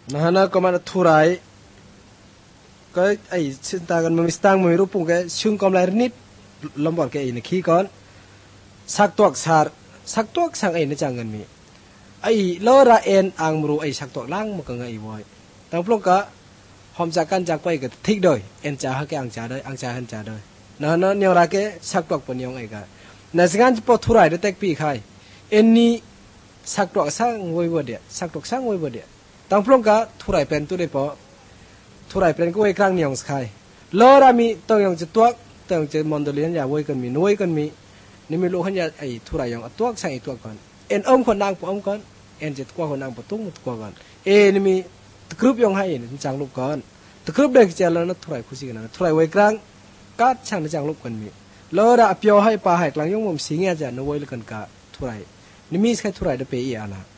นะฮะนะก็มันทุไรก็ไอ้สินตากันมันมีสตางมันมีรูปปุ่งแกชุ่งกำไรนิดลำบากแกไอ้ในขี้ก่อนสักตัวสักตัวสังไอ้ในจังเงินมีไอ้เลอระเอ็นอ่างมรูไอ้สักตัวล่างมันก็ไงไว้ตั้งพวกก็หอมจากกันจากไปก็ทิกโดยเอ็นจ่าให้แกอ่างจ่าโดยอ่างจ่าหันจ่าโดยนะฮะนะเนี่ยรักแกสักตัวปนยองไอ้กันในสิ่งนั้นจะพอทุไรได้แตกปีใครเอ็นนี้สักตัวสร้างไว้บ่เดียสักตัวสร้างไว้บ่เดียตั้งพวกก็ทุไรเป็นตัวได้พอทุไรเป็นก็ไว้ครั้งเนี่ยองสกายเลอรามีตัวอย่างจะตัวอย่างจะมอนโดเลียนอย่าไว้กันมีน้อยกันมีนี่ไม่รู้ขันยาไอ้ทุไรอย่างตัวสั่งไอ้ตัวก่อนเอ็นคนนางผมก่อนเอ็นจะตัวคนนางปตุ้งตัวก่อนนี่มีตะครุบยองให้นี่จังลูกก่อนตะครุบเด็กเจริญนัดทุไรคุยกันนะทุไรไว้ครั้งก็ช่างในจังลูกกันมีเลอราเปียวให้ปลาให้กลางยงมุมสิงห์จะน้อยเลยกันกะทุไรนี่มีแค่ทุไรเดเปียนะ